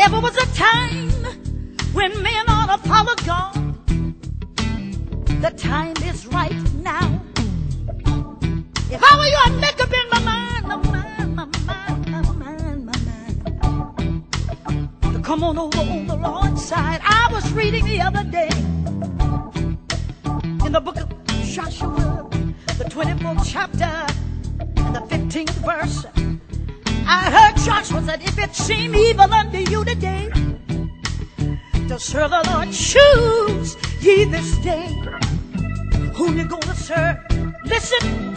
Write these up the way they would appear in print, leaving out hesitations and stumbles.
Ever was a time when men ought to follow God. The time is right now. If I were you, I'd make up in my mind, to come on over on the Lord's side. I was reading the other day in the book of Joshua, the 24th chapter and the 15th verse. I heard Joshua said, if it seem evil unto you today to serve the Lord, choose ye this day whom you're going to serve. Listen,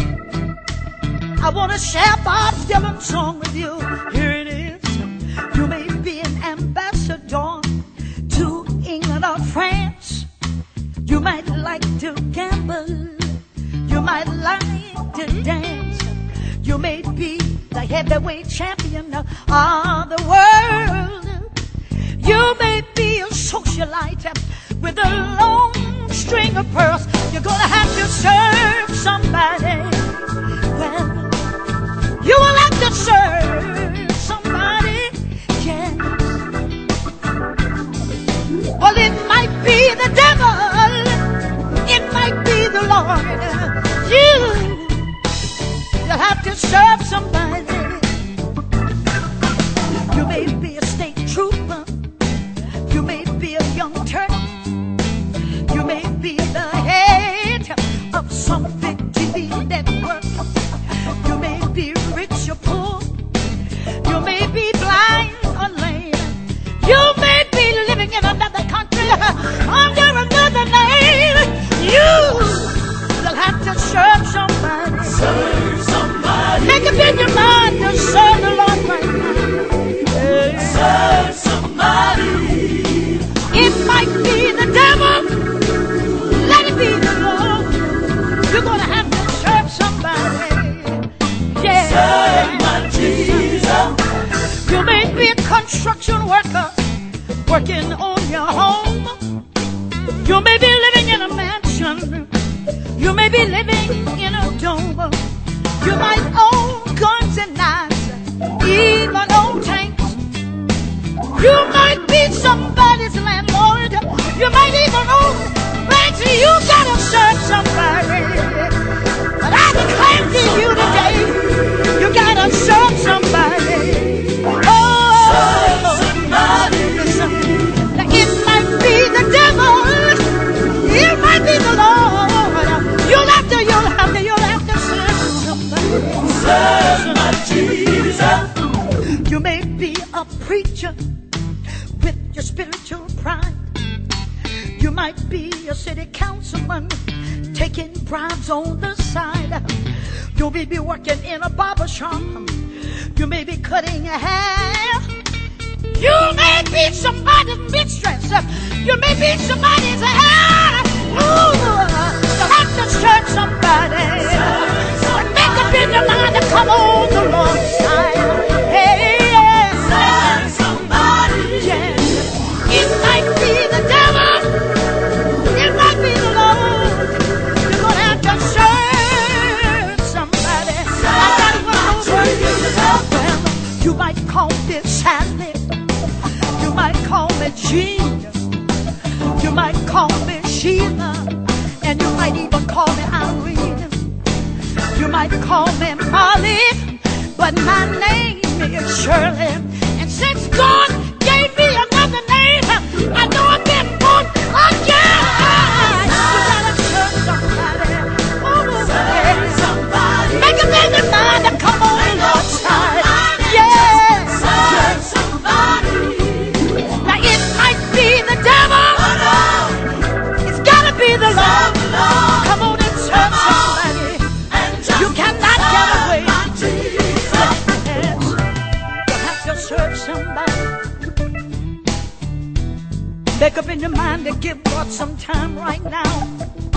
I want to share Bob Dylan's song with you. Here it is. You may be an ambassador to England or France. You might like to gamble. You might like to dance. You may be the heavyweight champion of the world. You may be a socialite with a long string of pearls. You're gonna have to serve somebody. Well, you will have to serve somebody, yeah. Well, it might be the devil, it might be the Lord. You'll have to serve somebody. You may be a state trooper. You may be a young Turk. You may be the head of some big TV network. You may be rich or poor. You may be blind or lame. You may be living in another country under another name. You'll have to serve somebody. Serve somebody. Make up in your mind to serve the Lord right now. Hey. Serve somebody. It might be the devil. Let it be the Lord. You're going to have to serve somebody. Yeah. Serve my Jesus. You may be a construction worker working on your home. You may be living in a mansion. You may be living in a dome. You might own guns and knives, even old tanks. You might be somebody's landlord. You might even own banks. You gotta serve somebody. But I declare to you today, you gotta serve somebody. Oh, serve somebody. Listen, it might be the devil. It might be the Lord. You'll have to serve somebody. Serve my Jesus. You may be a preacher with your spiritual pride. You might be a city councilman taking bribes on the side. You may be working in a barber shop. You may be cutting your hair. You may be somebody's mistress. You may be somebody's hair. Ooh, you'll have to serve somebody. Make up in your mind to come on the Lord's side. Hey, yeah. Serve somebody. Yeah. It might be the devil. It might be the Lord. You're going to have to serve somebody. Well, you might call me Sally. You might call me Jean. You might call me Sheila. And you might even call me Irene. You might call me Molly. But my name is Shirley. And since God gave me another name, I know I've been born again. You gotta serve somebody. Serve somebody. Make up in your mind to come on the Lord's side. Yeah. Serve somebody. Now it might be the devil. It's gotta be the Lord. Come on and serve somebody. You cannot get away. You have to serve somebody. Make up in your mind to give God some time right now.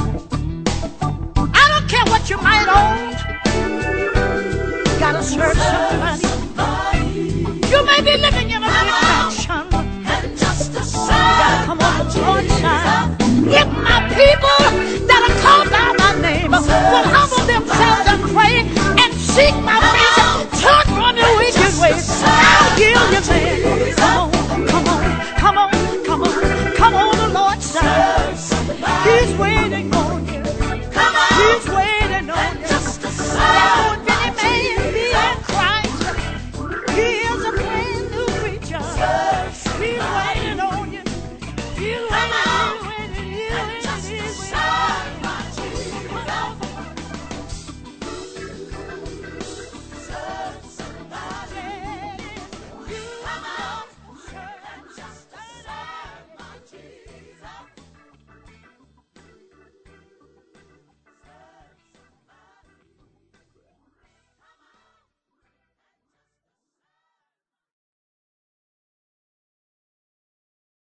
I don't care what you might own. You gotta serve somebody. You may be living in a big mansion. You gotta come on the Lord's side. If my people that are called by my name will humble themselves and pray and seek my